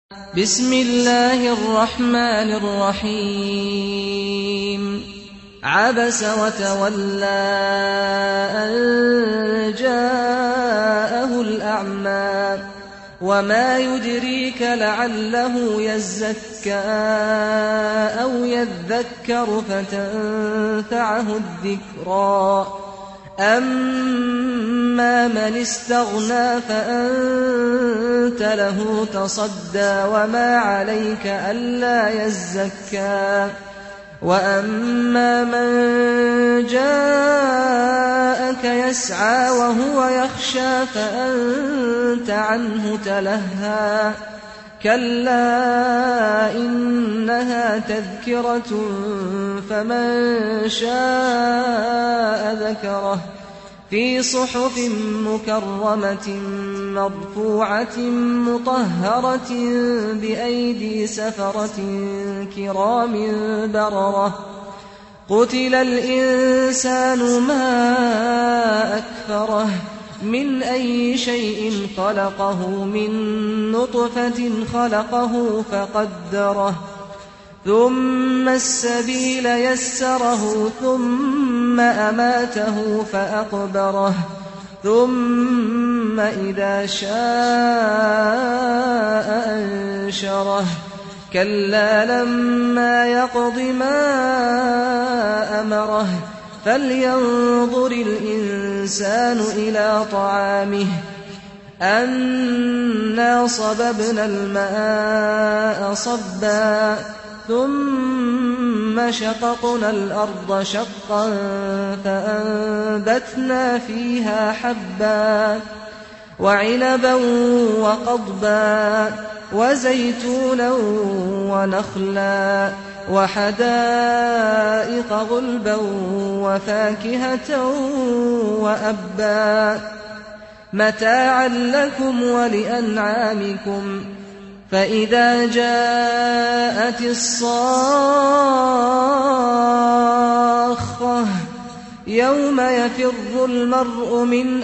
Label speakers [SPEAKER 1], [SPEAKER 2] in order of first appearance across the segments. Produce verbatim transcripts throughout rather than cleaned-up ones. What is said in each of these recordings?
[SPEAKER 1] بسم الله الرحمن الرحيم عبس وتولى أن جاءه الأعمى وما يدريك لعله يزكى أو يذكر فتنفعه الذكرى أما من استغنى فأنت له تصدى وما عليك ألا يزكى وأما من جاءك يسعى وهو يخشى فأنت عنه تلهى كلا إنها تذكرة فمن شاء ذكره في صحف مكرمة مرفوعة مطهرة بأيدي سفرة كرام بررة قتل الإنسان ما أكفره من أي شيء خلقه من نطفة خلقه فقدره ثم السبيل يسره ثم أماته فأقبره ثم إذا شاء أنشره كلا لما يقض ما أمره فلينظر الإنسان إلى طعامه أنا صببنا الماء صبا ثم شققنا الأرض شقا فأنبتنا فيها حبا وعنبا وقضبا وزيتونا ونخلا وحدائق غلبا وفاكهة وأبا متاعا لكم ولأنعامكم فإذا جاءت الصاخة يوم يفر المرء من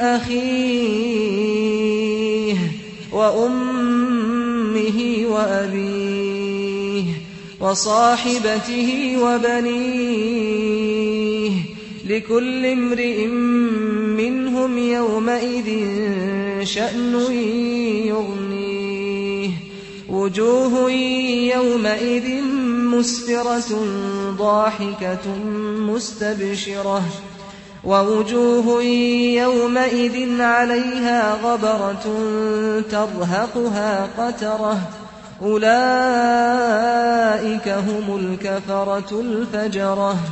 [SPEAKER 1] أخيه وأمه وأبيه وصاحبته وبنيه لكل امرئ منهم يومئذ شأن يغنيه وجوه يومئذ مسفرة ضاحكة مستبشرة ووجوه يومئذ عليها غبرة ترهقها قترة أولئك هم الكفرة الفجرة